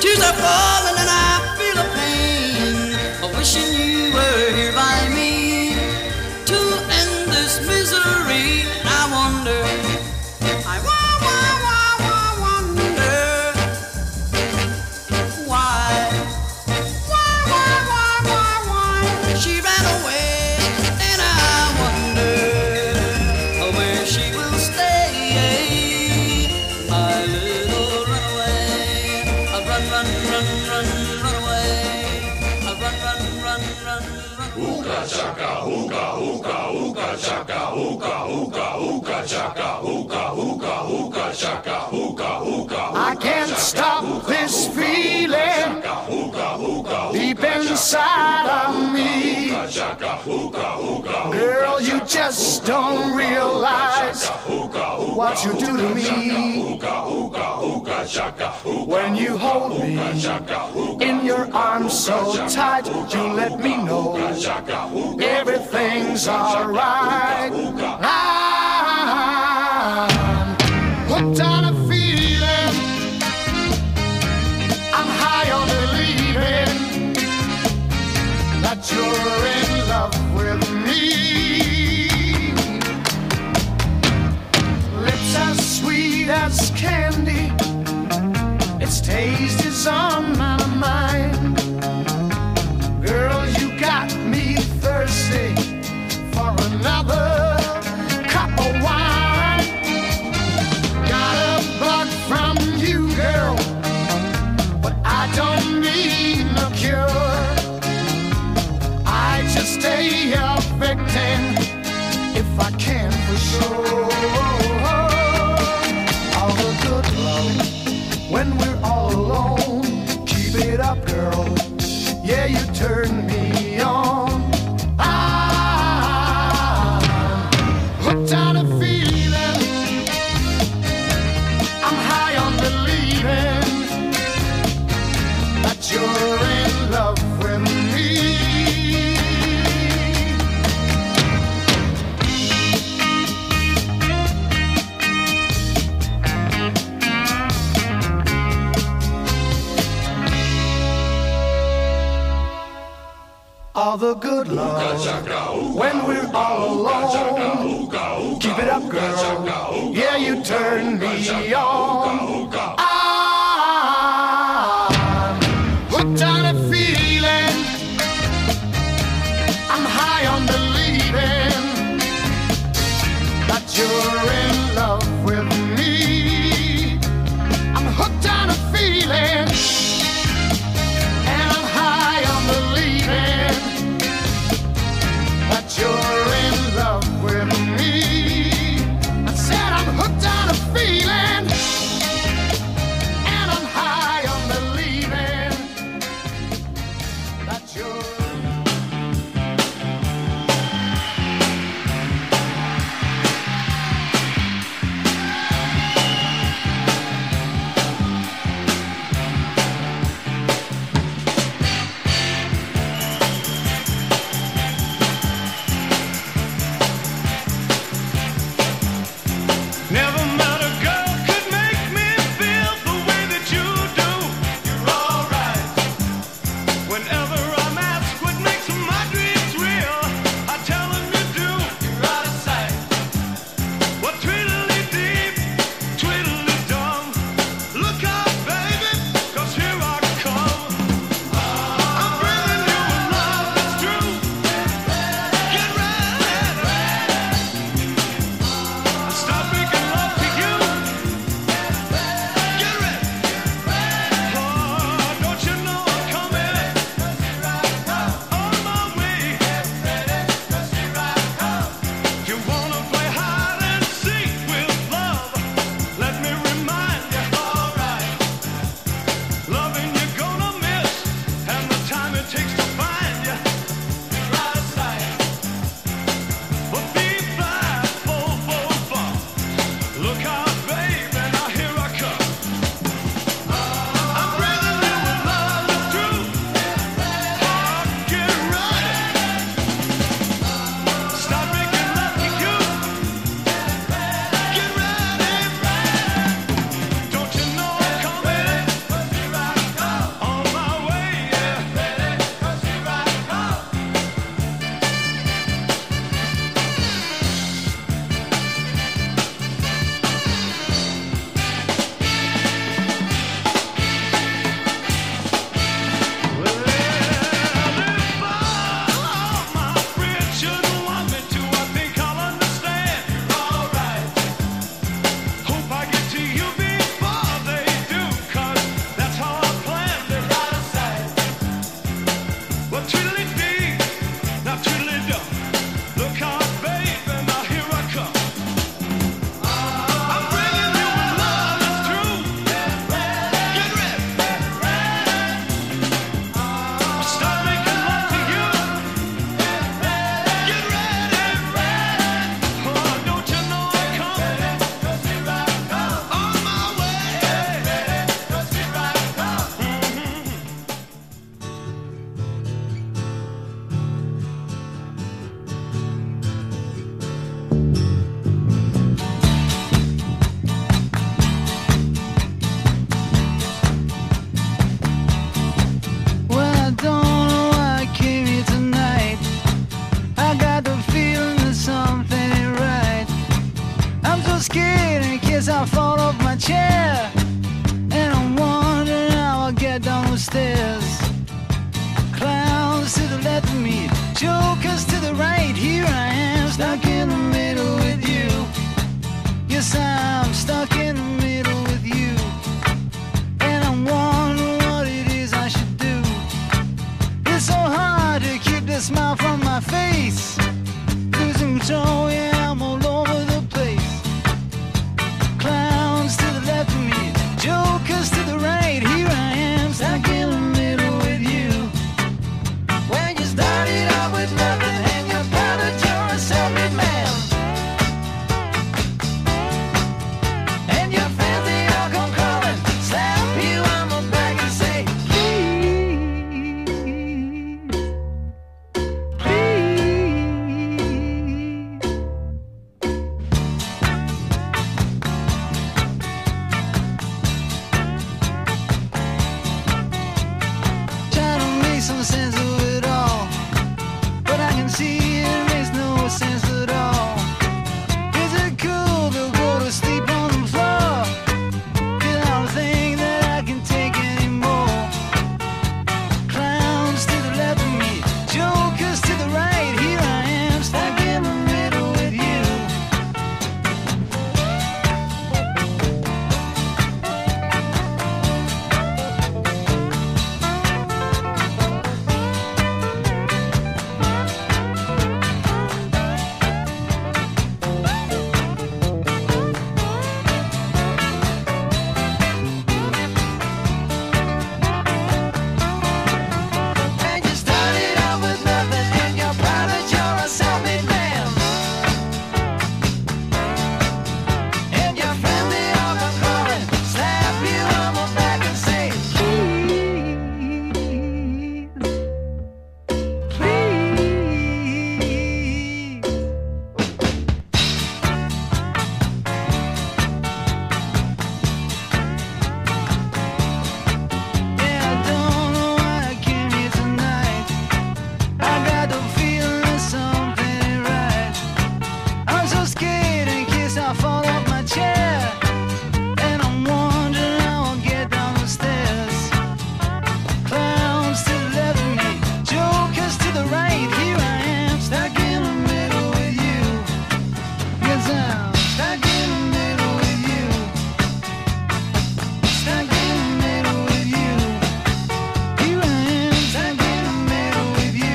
Tears are falling and I feel a pain, wishing you were here by me to end this misery. And I wonder, I wonder why she ran away, and I wonder where she will stay. My little runaway, run away, run. Hookah chaka, hookah, hookah, hookah chaka, hookah, hookah, hookah chaka, hookah, hookah, hookah chaka, hookah, hookah. I can't stop this feeling deep inside of me. Girl, you just don't realize what you do to me. When you hold me in your arms so tight, you let me know everything's alright. I'm hooked on a feeling, I'm high on believing that you're in love with me. Lips as sweet as candy, its taste is on my mind. Girl, you got me thirsty for another cup of wine. Got a bug from you, girl, but I don't need no cure. I just stay a victim if I can for sure. All the good love when we're all alone. Keep it up, girl. Yeah, you turn me on. I'm hooked on a feeling, I'm high on believing that you're in love with me. All the good love when we're all alone. Keep it up, girl. Yeah, you turn me on. I'm hooked on a feeling, I'm high on believing that you're in love with me. I'm hooked on a feeling, and I'm high on believing that you're in love with me. I said I'm hooked on a feeling, some sense of it all, but I can see it makes no sense at all. Is it cool to go to sleep on the floor? 'Cause I don't think that I can take anymore. Clowns to the left of me, jokers to the right. Here I am, stuck in the middle with you. And you started out with nothing, and you're proud that you're a self-made man. And your friend they all come calling, slap you on the back and say, please, please. Yeah, I don't know why I came here tonight. I got the feeling that something ain't right. I'm so scared in case I fall off my chair, and I'm wondering how I'll get down the stairs. Clowns to the left of me, jokers to the right. Here I am, stuck in the middle with you. Yes, I'm stuck in the middle with you. Stuck in the middle with you. Here I am, stuck in the middle with you.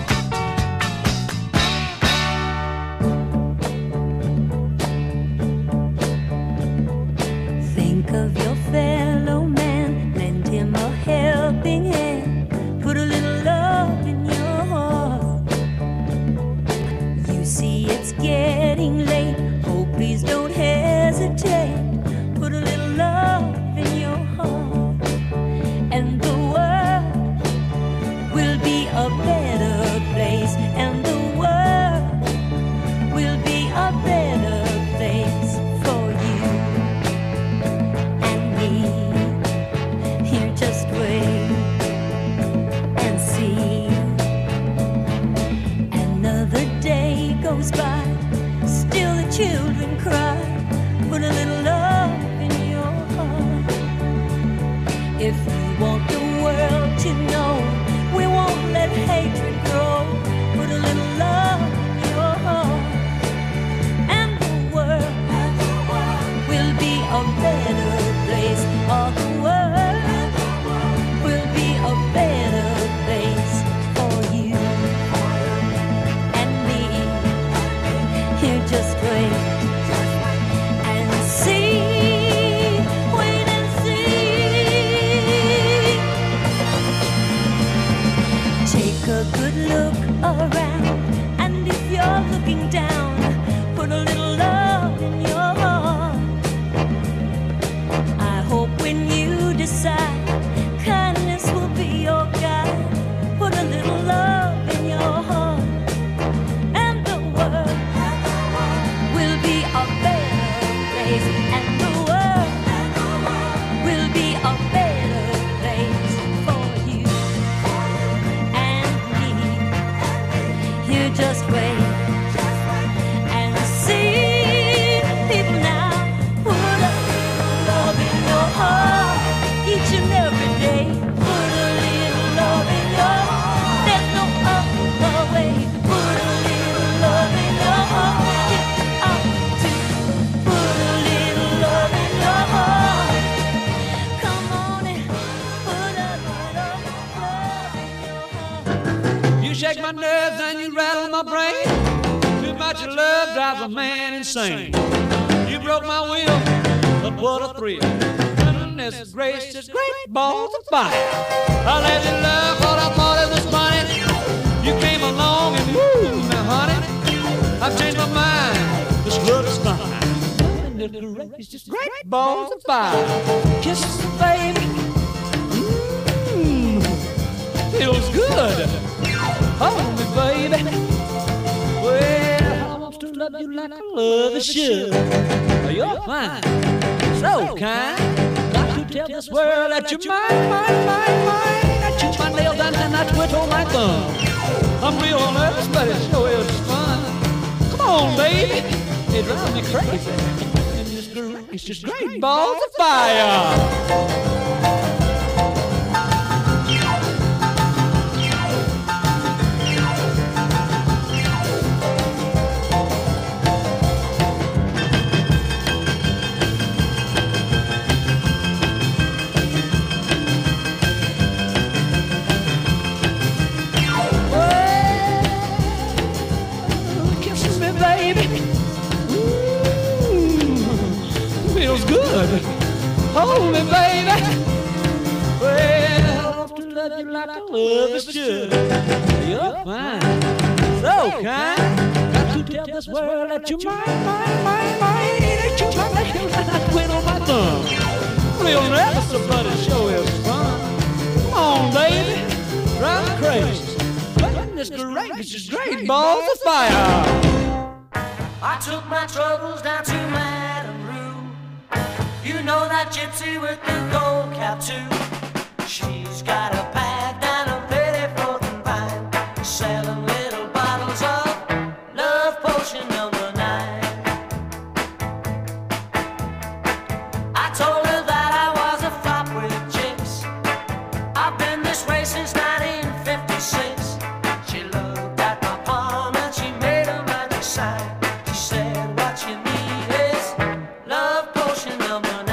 Think of your fellow man, lend him a helping hand, put a little love in your heart. You see it's getting late, oh please don't hesitate, put a little love in your heart, and the world will be a better place, and the world will be a better place for you and me. Here, just wait and see. Another day goes by, still the children cry. Put a little love in your heart. If you want the world to know, we won't let hatred grow. Put a little love in your heart, and the world will be a better place. All the world will be a better place for you and me. Here, just wait and see. Wait and see. Take a good look around, and if you're looking down, put a little love in your heart. I hope when you decide, kindness will be your guide. Put a little love in your heart, and the world will be a better place, and the world will be a better place for you and me. Here, just wait and see. People now, put a little love in your heart each and every day. Put a little love in your heart. There's no other way. Put a little love in your heart. You ought to put a little love in your heart. Come on and put a little love in your heart. You shake my nerves and you rattle my brain. Too much love drives a man insane. You broke my will, but what a thrill. Goodness gracious, great balls of fire. I let you love what I thought it was funny. You came along and moved me, honey. I've changed my mind, this love is fine. Goodness gracious, great balls of fire. Kisses, baby, feels good. Hold me, baby. Well, I want to love you like I love you should. You're fine, so kind. Got to tell this world that you're mine, mine, mine, mine. I chew my nails and then I It drives me crazy. And it's just great balls of fire. Hold me, baby. Well, to love you like I love is should. You're fine, so kind. Got to tell this world that you're mine. That you're mine like you quit on my thumb. Real never somebody show is fun. Come on, baby, drive me crazy. But it's just great balls of fire. I took my troubles down to Madame Rue. You know that gypsy with the gold cap too. She's got a pad down a Pettiford and Vine, selling little bottles of love potion number 9. I told her that I was a flop with chicks. I've been this way since 1956. She looked at my palm and she made a magic sign. She said, what you need is love potion number 9.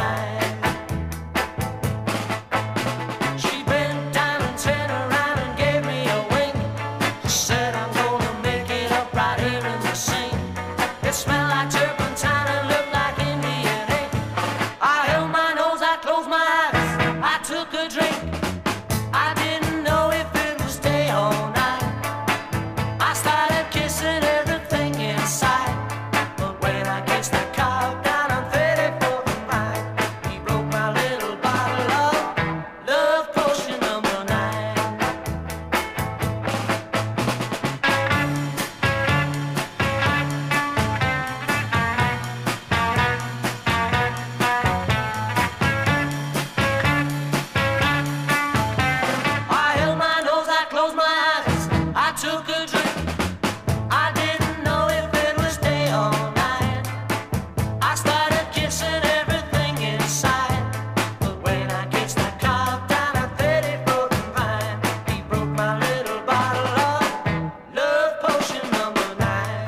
She bent down and turned around and gave me a wink. She said, I'm gonna make it up right here in the sink. It smelled like turpentine and looked like Indian ink. I held my nose, I closed my eyes, I took a drink. I didn't know if it was day or night. I started kissing everything inside. But when I kissed the cow down on 34th and Vine, he broke my little bottle of love potion number 9. I held my nose, I closed my eyes, I took a drink. I didn't know if it was day or night. I started kissing everything inside. But when I kissed that cow down at 34th and Vine, he broke my little bottle of love potion number 9.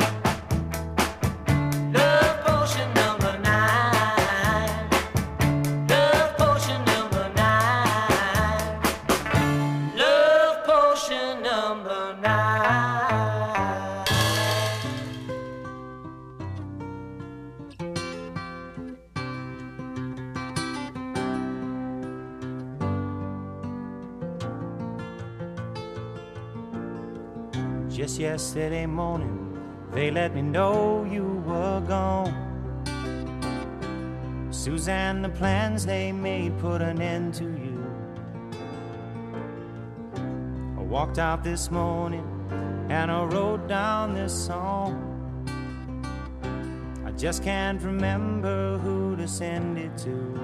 Love potion number 9. Love potion number 9. Love potion number 9. Just yesterday morning, they let me know you were gone. Suzanne, the plans they made put an end to you. I walked out this morning and I wrote down this song. I just can't remember who to send it to.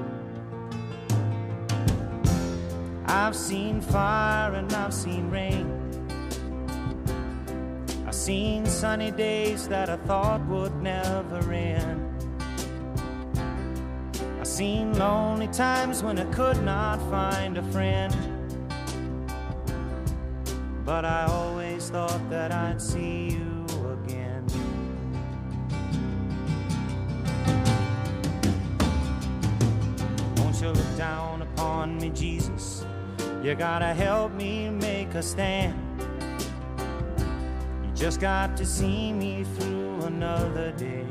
I've seen fire and I've seen rain. I've seen sunny days that I thought would never end. I've seen lonely times when I could not find a friend. But I always thought that I'd see you again. Won't you look down upon me, Jesus? You gotta help me make a stand. You just got to see me through another day.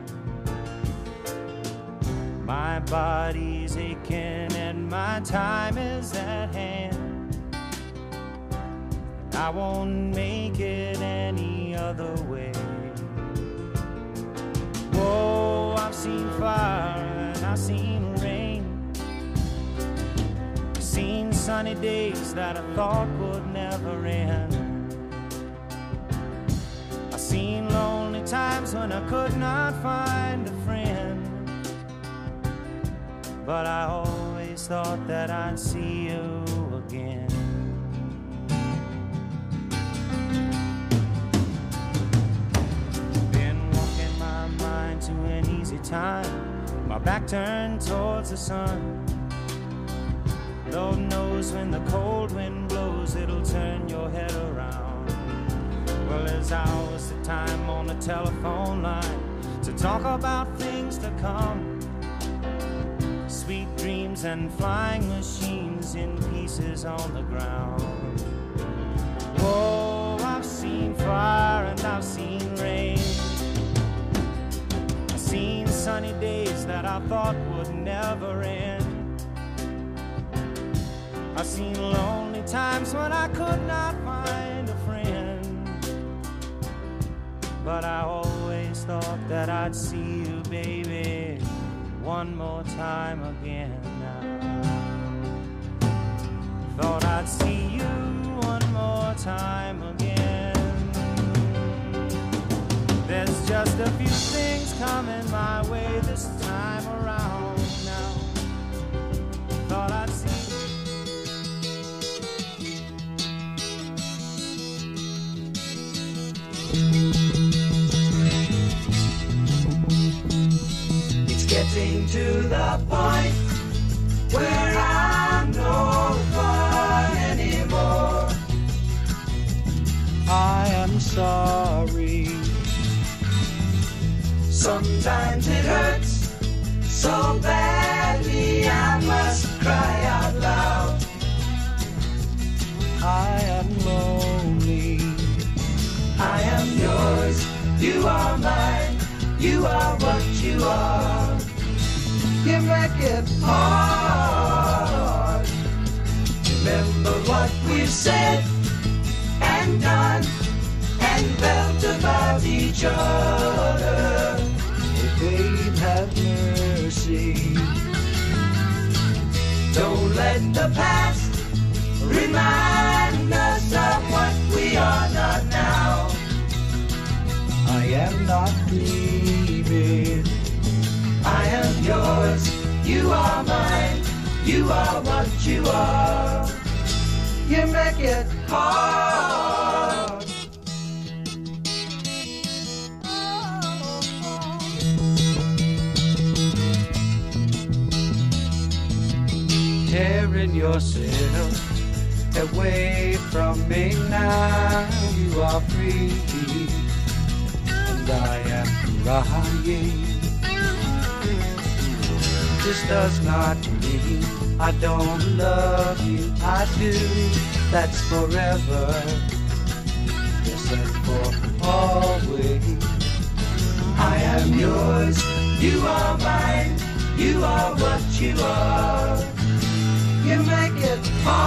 My body's aching and my time is at hand. I won't make it any other way. Whoa, I've seen fire and I've seen rain. I've seen sunny days that I thought would never end. I've seen lonely times when I could not find a friend. But I always thought that I'd see you again. Been walking my mind to my back turned towards the sun. Lord knows when the cold wind blows, it'll turn your head around. Well, there's hours of time on the telephone line to talk about things to come. Sweet dreams and flying machines in pieces on the ground. Whoa, I've seen fire and I've seen rain. I've seen sunny days that I thought would never end. I've seen lonely times when I could not find a friend. But I always thought that I'd see you, baby, one more time again now. Thought I'd see you one more time again. There's just a few things coming my way this time around now. Thought I'd see you. It's getting to the point where I'm no fun anymore. I am sorry. Sometimes it hurts so badly I must cry out loud. I am lonely. I am yours, you are mine, you are what you are. You make it hard. Remember what we've said and done and felt about each other. Oh, babe, have mercy. Don't let the past remind us of what we are not now. I am not grieving. I am yours, you are mine, you are what you are. You make it hard. Tearing yourself away from me now. You are free and I am crying. This does not mean I don't love you. I do, that's forever. Yes, and for always. I am yours, you are mine, you are what you are. You make it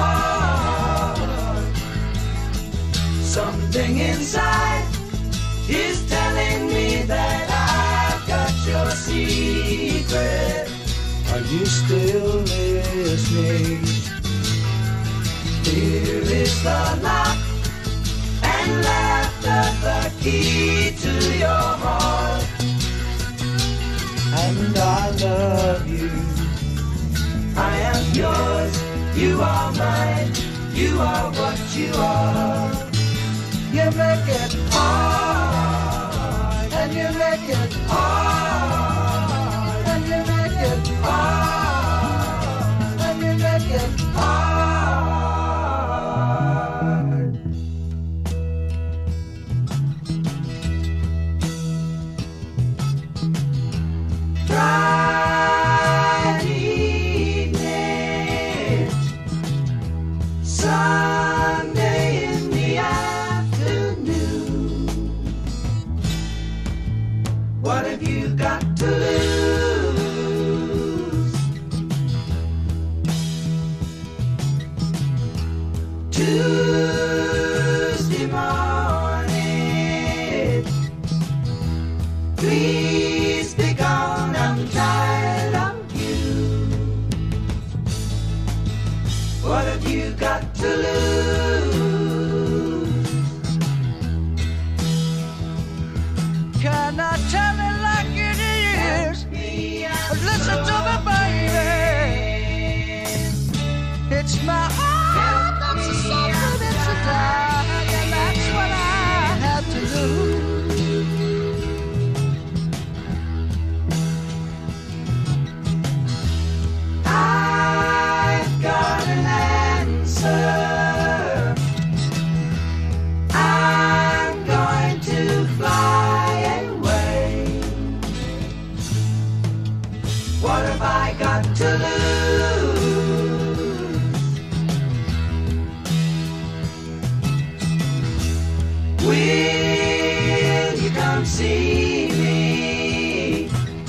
hard. Something inside is telling me that I've got your secret. Are you still listening? Here is the lock and laughter, the key to your heart. And I love you. I am yours, you are mine, you are what you are. You make it hard, and you make it hard, and you make it hard, and you make it hard. Sunday in the afternoon. What have you got to lose? Tuesday morning. Please be gone, I'm tired of you. What have you got to lose? Can I tell it like it is? Listen to me, baby. It's my heart that's a suffering, it's a die, and that's what I have to lose. Will you come see me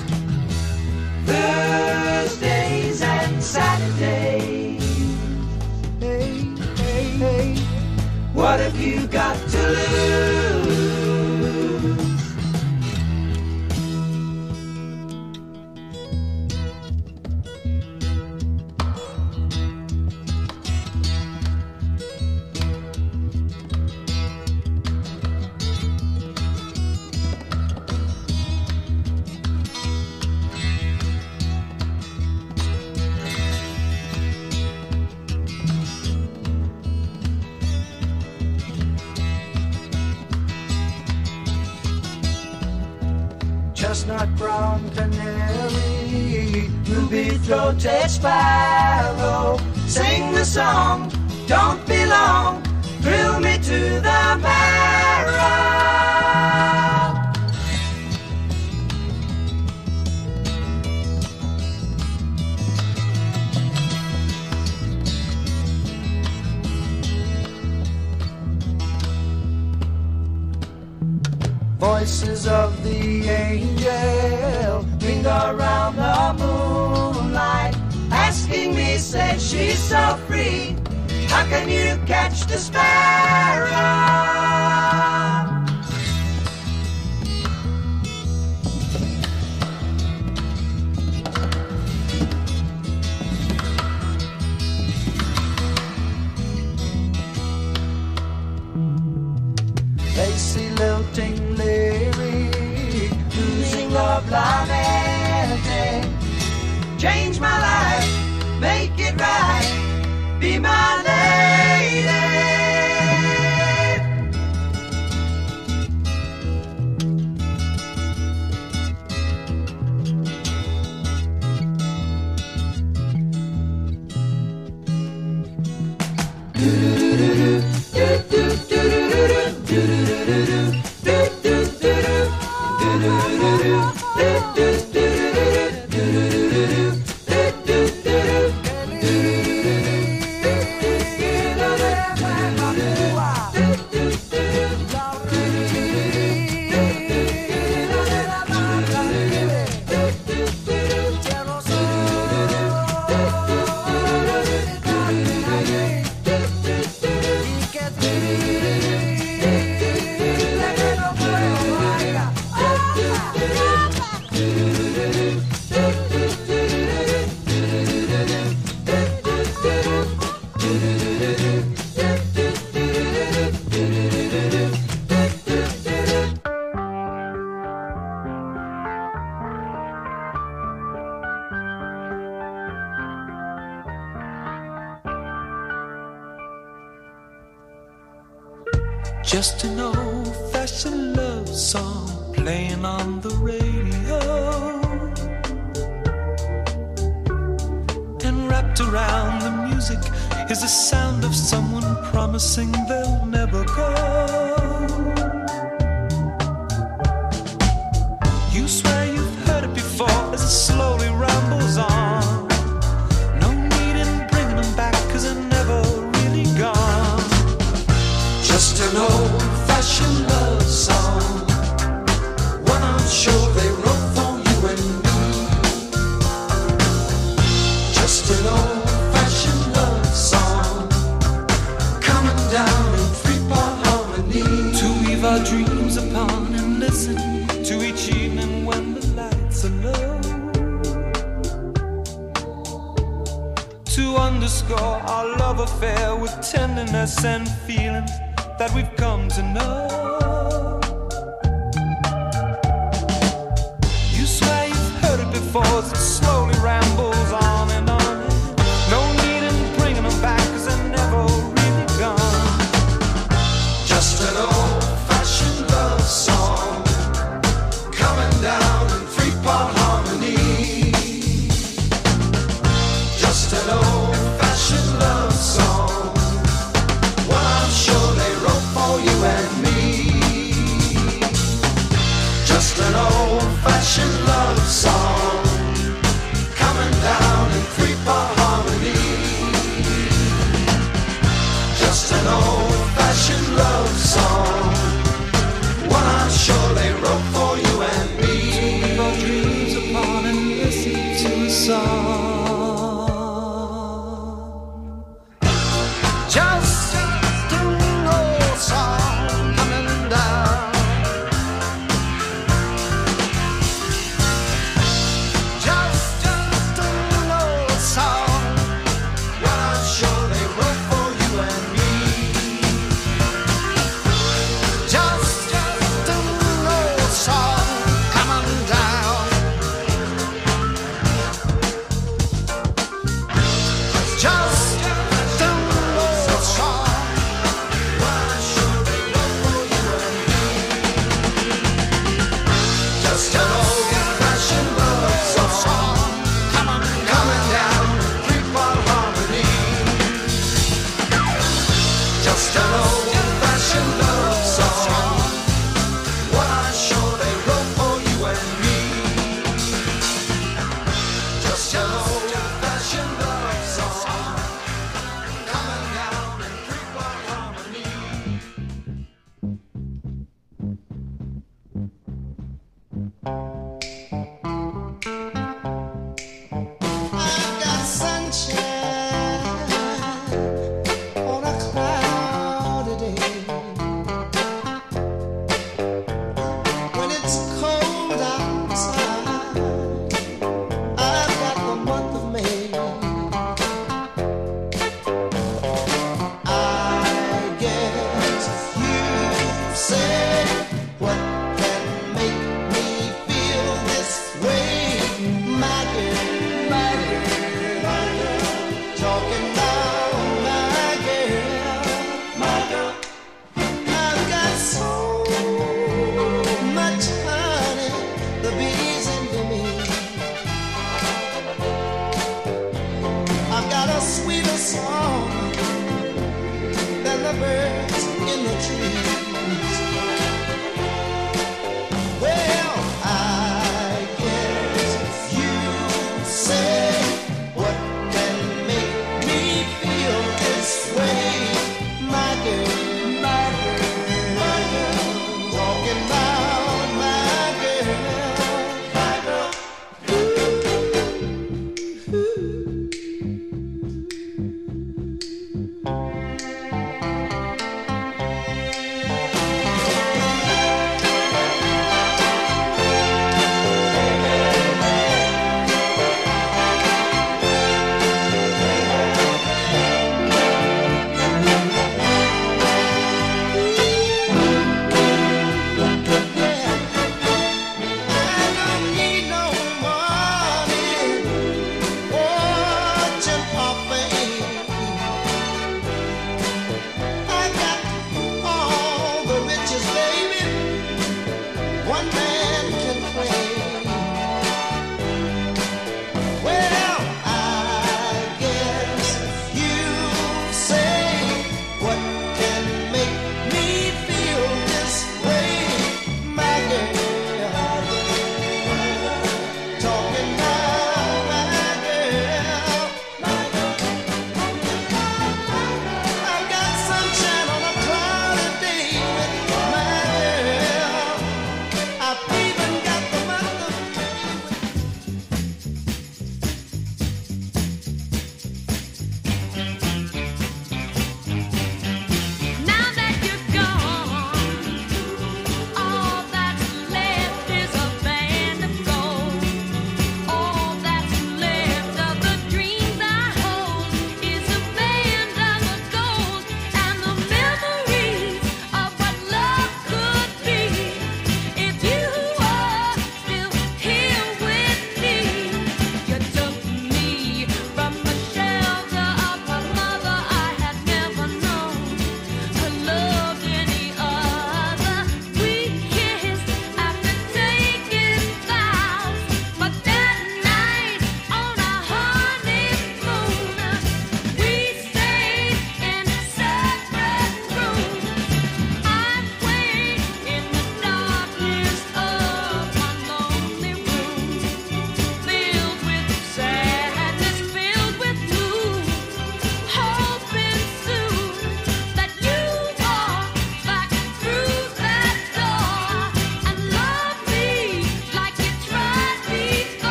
Thursdays and Saturdays? Hey, hey, hey, what have you got to lose? Chestnut brown canary, ruby-throated sparrow, sing the song, don't be long, thrill me to the marrow. Voices of the angel ring around the moonlight, asking me, say she's so free, how can you catch the sparrow? Lacy lilting lyric, losing love lamenting, change my life, make it right, be my lady. Just an old-fashioned love song playing on the radio, and wrapped around the music is the sound of someone promising they'll never go. You swear you've heard it before as it slowly rambles on. No need in bringing them back 'cause they're never really gone. Just an old-fashioned love song, one I'm sure they wrote for you and me. Just an old-fashioned love song, coming down in three-part harmony, To weave our dreams upon and listen to each evening when the lights are low, to underscore our love affair with tenderness and feelings that we've come to know. You swear you've heard it before as it slowly rambles on and on. No need in bringing them back 'cause they're never really gone. just an old-fashioned love song, coming down in three-part harmony. Just an old-fashioned love song, one I'm sure they wrote for you and me. Just an old-fashioned love song, coming down in three-part harmony. Just an old-fashioned love song, Just an old song coming down. Just an old song. What a show they wrote for you and me. Just an old song coming down. Just an old song.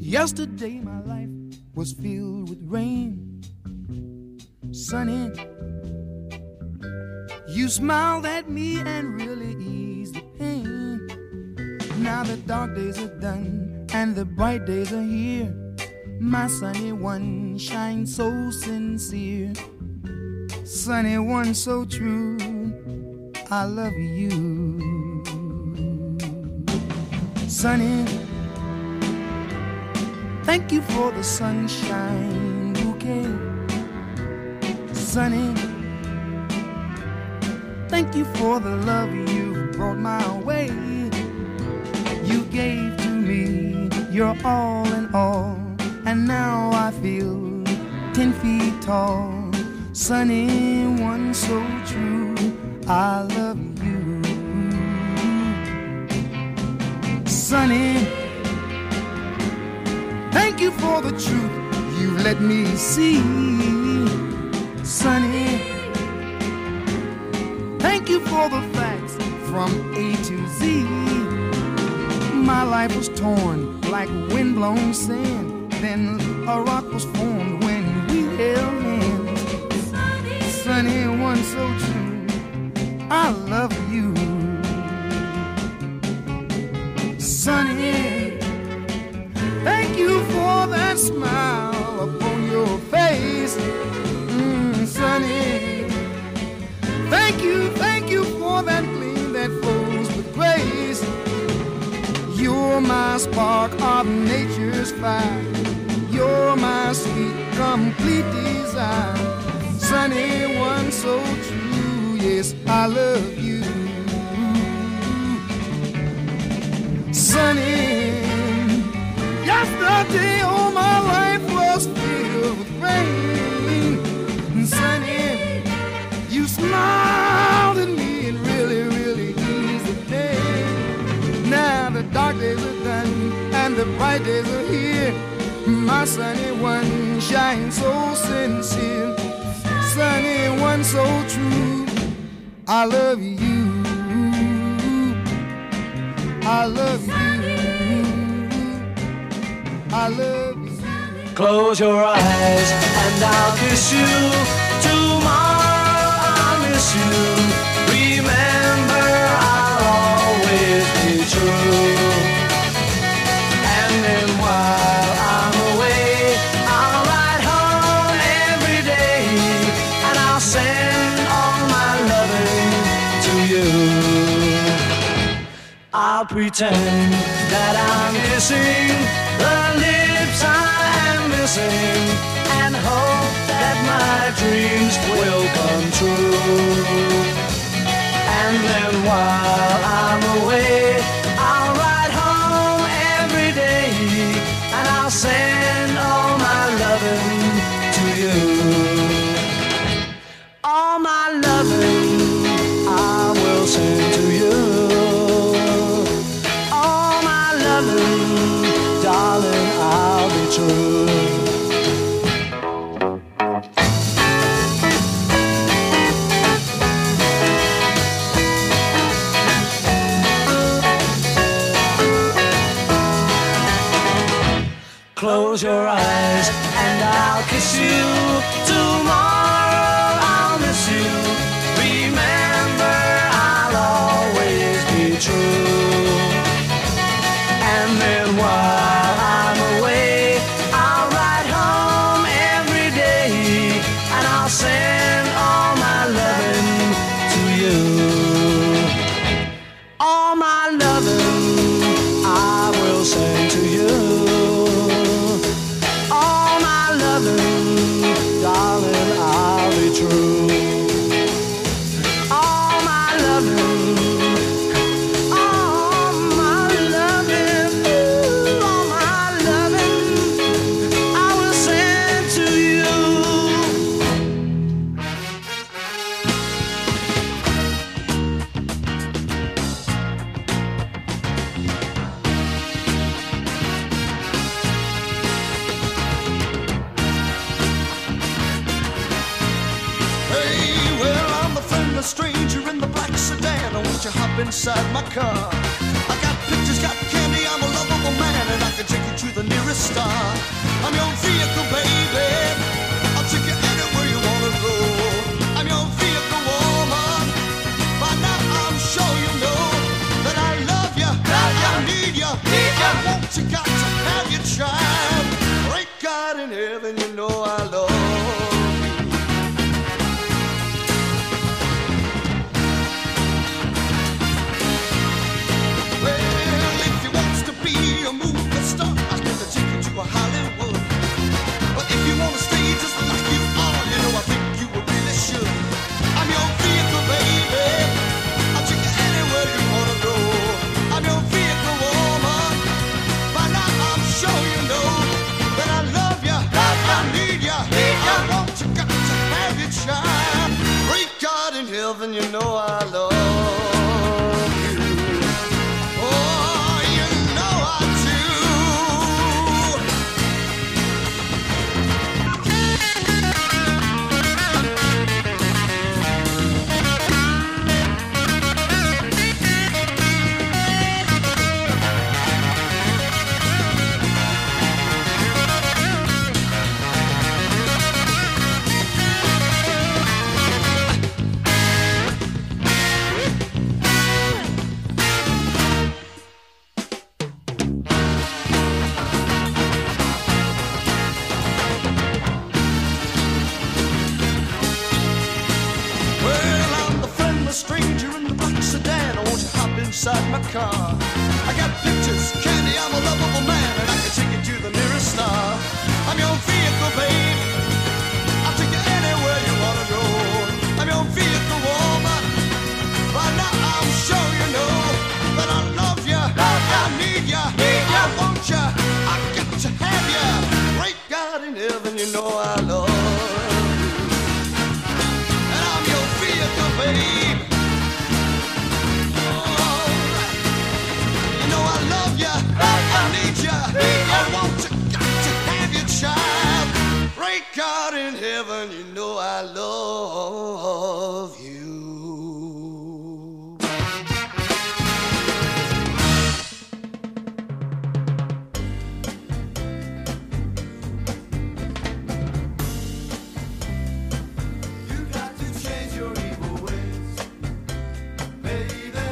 Yesterday my life was filled with rain. Sunny, you smiled at me and really eased the pain. Now the dark days are done and the bright days are here. My sunny one shines so sincere. Sunny one so true, I love you. Sunny, thank you for the sunshine bouquet. Sunny, thank you for the love you brought my way. You gave to me your all in all, and now I feel 10 feet tall. Sunny one so true, I love you. Sunny, thank you for the truth you let me see. Sunny, thank you for the facts from A to Z. My life was torn like windblown sand. Then a rock was formed when we held hands. Sunny one so true, I love you. Sunny, thank you for that smile upon your face. Sunny, thank you for that gleam that flows with grace. You're my spark of nature's fire. You're my sweet, complete desire. Sunny one so true, yes, I love you. Sunny, yesterday all my life was filled with rain. Sunny, you smiled at me and really, really eased the pain. Now the dark days are done and the bright days are here. My sunny one shines so sincere. Sunny one so true, I love you. I love you. I love you. Close your eyes and I'll kiss you. Tomorrow I'll miss you. Remember, I'll always be true. And then while I'm away, I'll ride home every day, and I'll send all my loving to you. I'll pretend that I'm missing the lips I am missing, and hope that my dreams will come true. And then while I'm away, I'll ride home every day, and I'll send all my loving to you. All my loving I will send to you. All my loving, darling, I'll be true. Close your eyes and I'll kiss you. Tomorrow I'll miss you. Remember, I'll always be true. And then while I'm away, I'll ride home every day, and I'll send all my loving to you. All my loving I will send to you. All my loving, darling, I'll be true. All my loving, all my loving, ooh, all my loving, I will send to you. Hey, well, I'm a friendless stranger in the black sedan. Won't you hop inside my car? I got pictures, got candy, I'm a lovable man, and I can take you to the nearest star. I'm your vehicle, baby. I'll take you anywhere you wanna go. I'm your vehicle, woman. By now I'm sure you know that I love you, I need you, I want you, got to have your child. Great God in heaven, you know I love you. Well, if you wants to be a movie star, I can take you to a Hollywood. But if you wanna stay just like you are, you know I think you really should. I'm your vehicle, baby. I'll take you anywhere you wanna go. I'm your vehicle, woman. By now I'm sure you know that I love you, I need you, I want you, got to have your child. Great God in heaven, you know I love you. Oh, you know I do. Well, I'm the friendless stranger in the black sedan. Won't you hop inside my car? I got pictures, candy, I'm a lovable man, and I can take you to the nearest star. I'm your vehicle, babe. I'll take you anywhere you wanna go. I'm your vehicle, woman. By now I'm sure you know that I love you, I need you, I want you, I got to have you. Great God in heaven, you know I love you. And I'm your vehicle, babe. Alright. You know I love you, I need you, I want you, got to have your child. Great God in heaven, you know I love you. You got to change your evil ways, baby.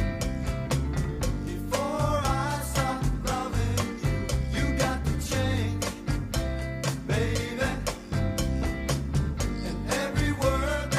Before I stop loving you, you got to change, baby. And every word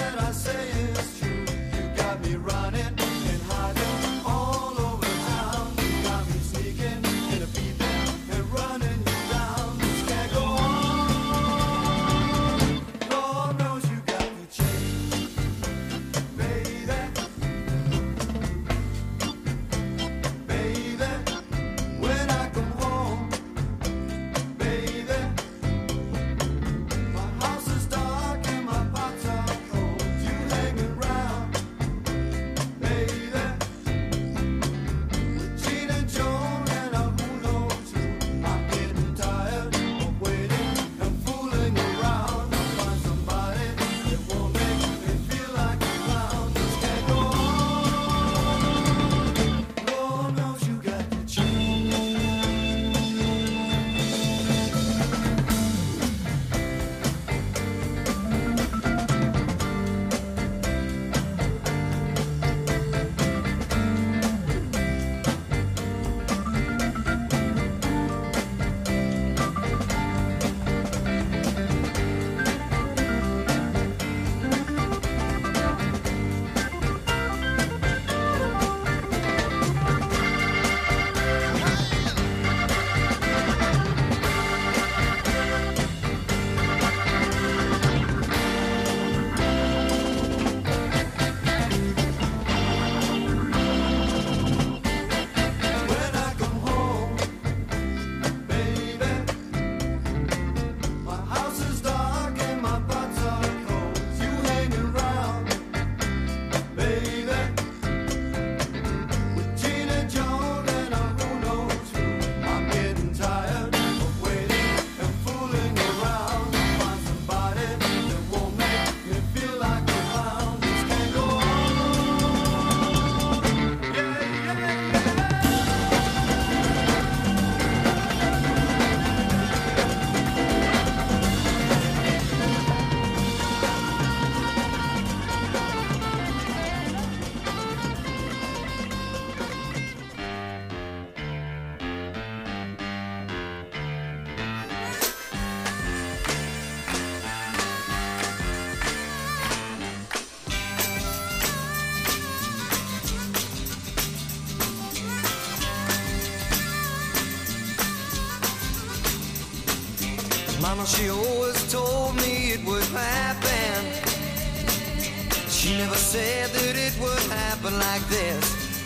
Mama, she always told me it would happen. She never said that it would happen like this.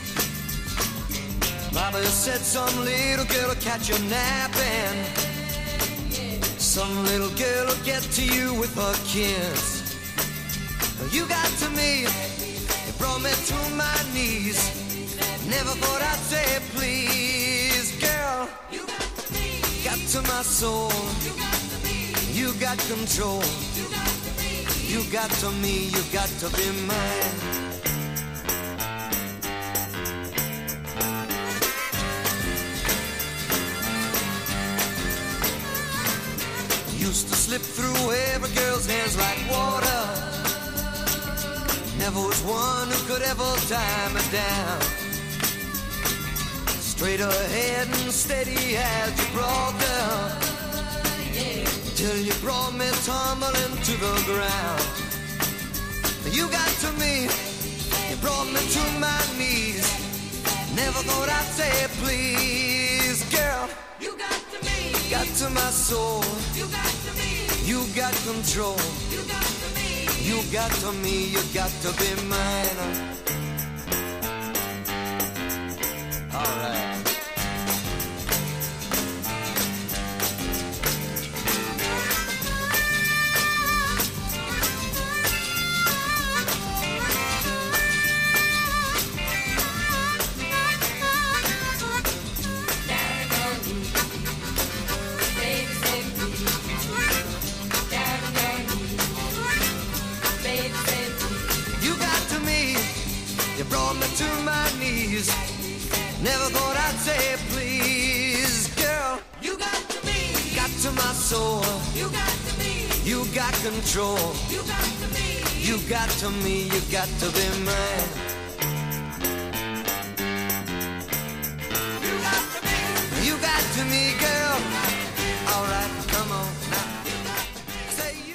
Baba said some little girl will catch you napping. Some little girl will get to you with her kiss. You got to me, it brought me to my knees. Never thought I'd say please, girl. You got to me, got to my soul. You got to me, you got control. You got to me, you got to me, you got to be mine. Used to slip through every girl's hands like water. Never was one who could ever tie me down. Straight ahead and steady as you brought down, till you brought me tumbling to the ground. You got to me, you brought me to my knees. Never thought I'd say please, girl. You got to me, got to my soul. You got to me, you got control. You got to me, you got to me, you got to be mine. All right. Brought me to my knees. Never thought I'd say please, girl. You got to me, got to my soul. You got to me, you got control. You got to me, you got to me, you got to be mine. You got to me, you got to me, girl. All right, come on now. Say you.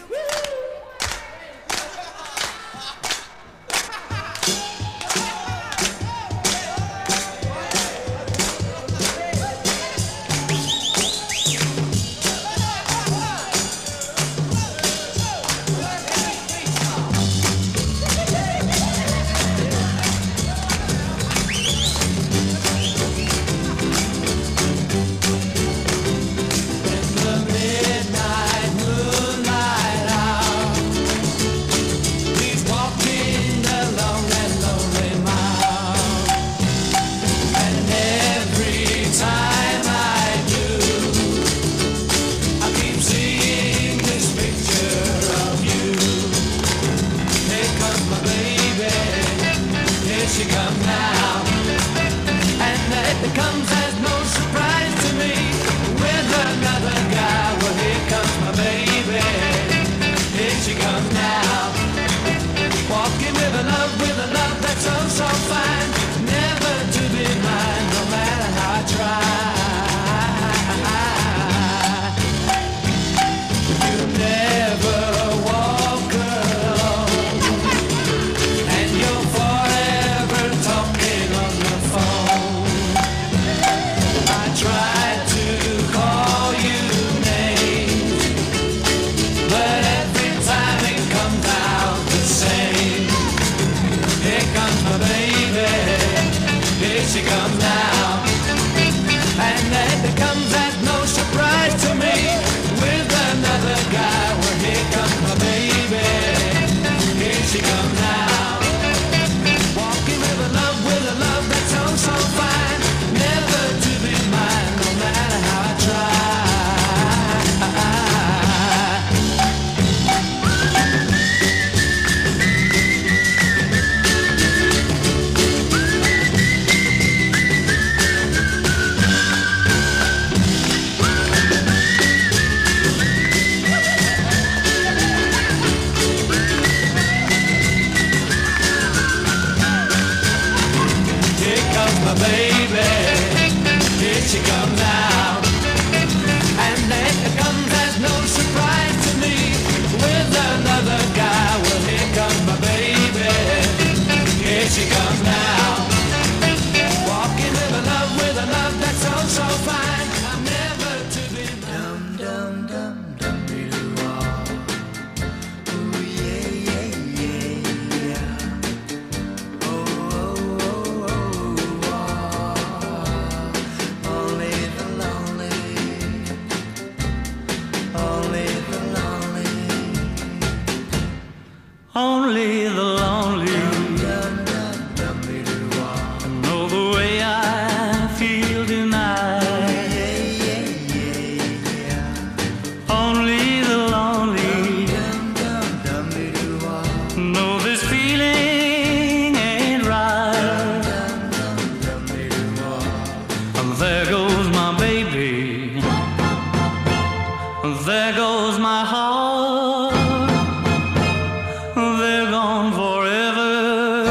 There goes my heart, they're gone forever,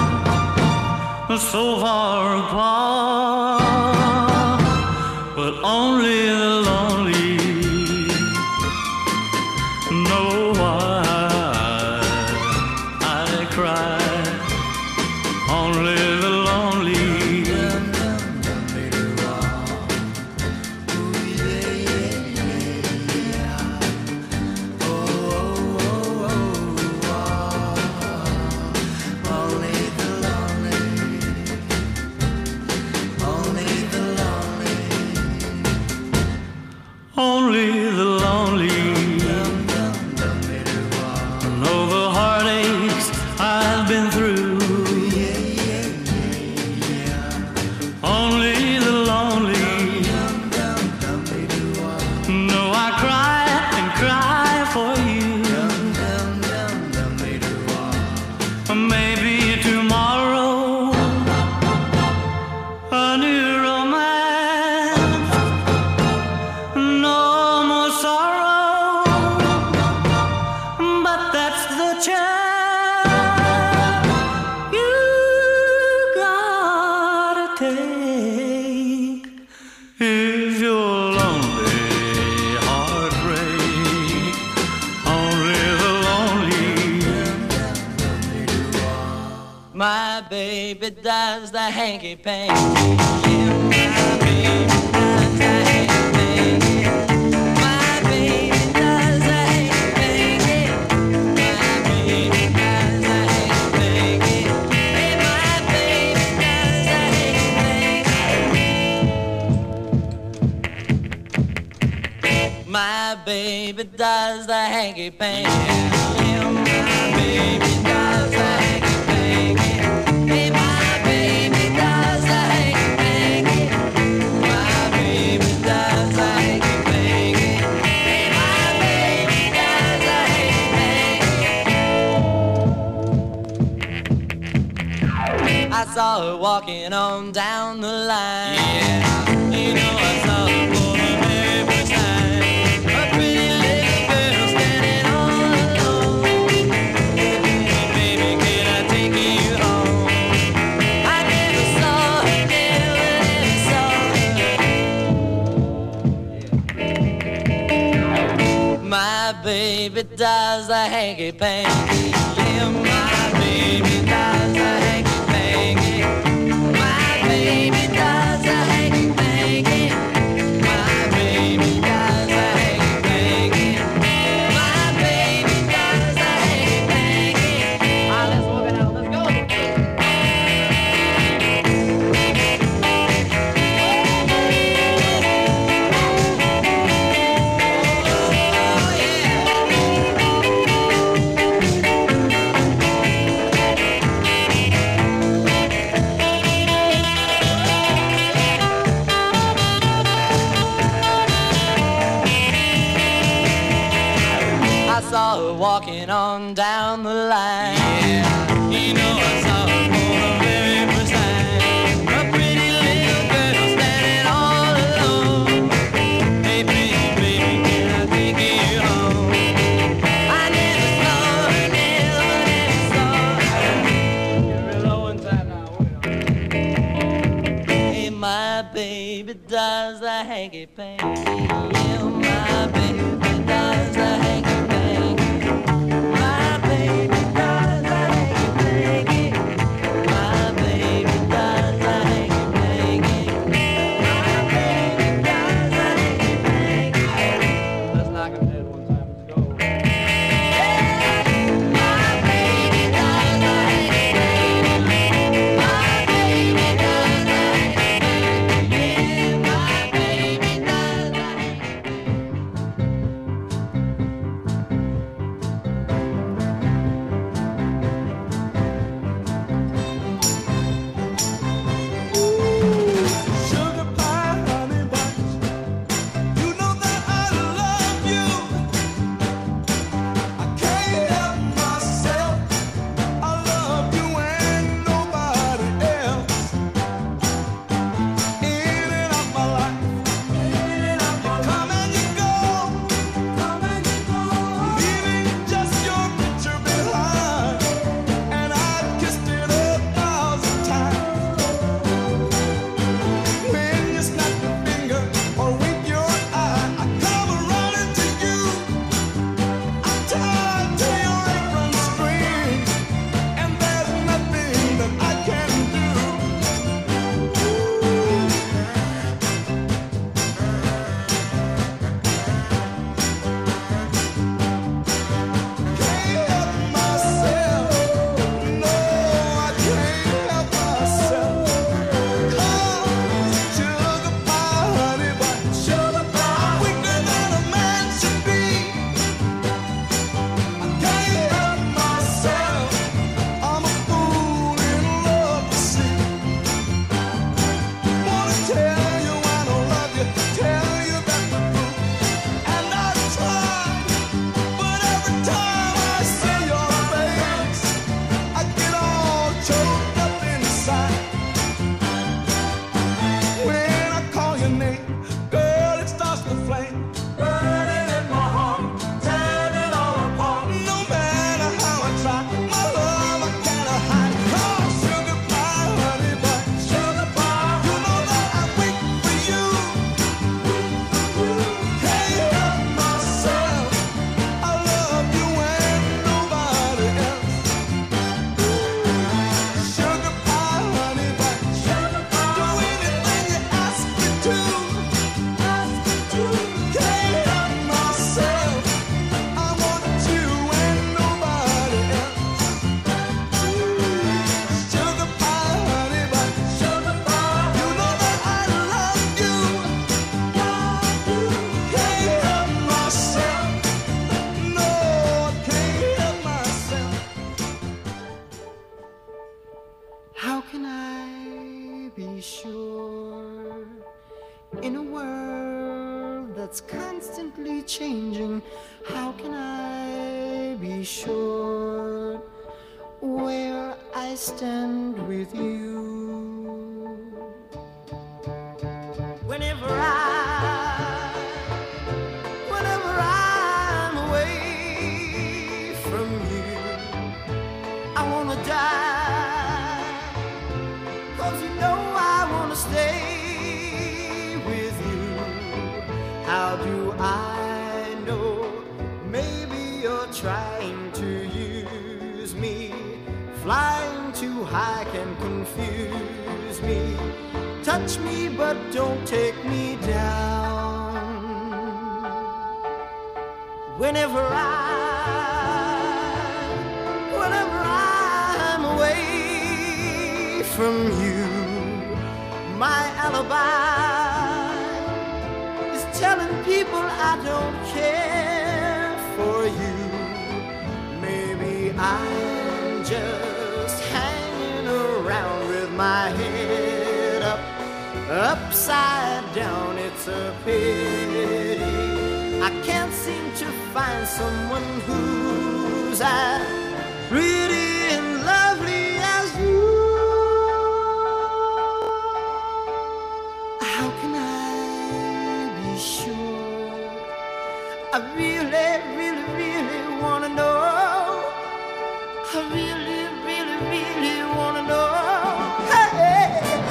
so far apart, but only the lonely know why I cry. Only the lonely. Only the lonely know the heartaches I've been through. Only the lonely know I cry and cry for you. Maybe tomorrow a new romance, no more sorrow, but that's the chance you gotta take if you're lonely, heartbreak. Only the lonely. My baby does the hanky panky. Yeah, my baby does the hanky panky. My baby does the hanky panky. My baby does the hanky panky. Hey, my baby does the hanky panky. My baby does the hanky panky. Yeah, my baby does the hanky panky. Hey, my baby does the hanky panky. My baby does the hanky panky. Hey, my baby does the hanky panky. I saw her walking on down the line. Yeah, you know I saw her for the very first time. A pretty little girl standing all alone. Baby, can I take you home? I never saw her, never saw her. My baby does the hanky panky. Yeah, my baby does the hanky panky. My baby does the hanky panky. My baby does the hanky panky. My baby does the hanky panky. Let's walk it out. Let's go. I saw her walking on down the line. Yeah, you know I saw her for the very first time. A pretty little girl standing all alone. Hey, baby, can I take you home? I never saw her, never saw her. You're real low inside now. Hey, my baby does the hanky panky. Yeah, my baby does the hanky panky. My baby does the hanky panky. My baby does the hanky panky. My baby does the hanky panky. Let's knock him dead one time. Let's go. My baby does the hanky panky. My baby does the hanky panky. Yeah, my baby does the constantly changing. How can I be sure where I stand with you? Whenever I'm away from you, I wanna die, 'cause you know I wanna stay with you. How do I know? Maybe you're trying to use me. Flying too high can confuse me. Touch me but don't take me down. Whenever I'm away from you, my alibi is telling people I don't care for you. Maybe I'm just hanging around with my head up, upside down. It's a pity I can't seem to find someone who's as pretty and lovely as you. How can I be sure? I really, really, really wanna know. I really, really, really wanna know. Hey.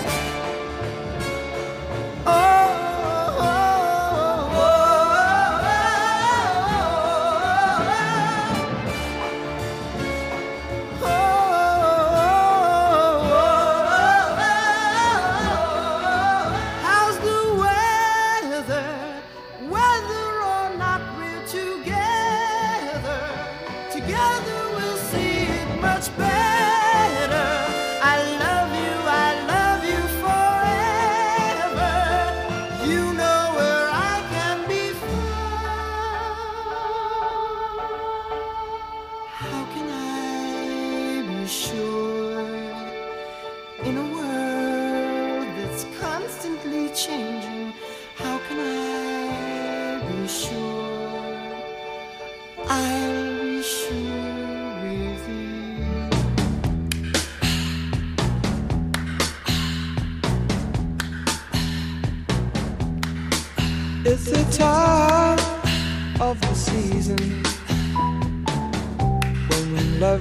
How's the weather? Whether or not we're together, together we'll see it much better. I love you forever. You know where I can be found. How can I be sure in a world that's constantly changing? How can I be sure I'll be sure with you? It's the time of the season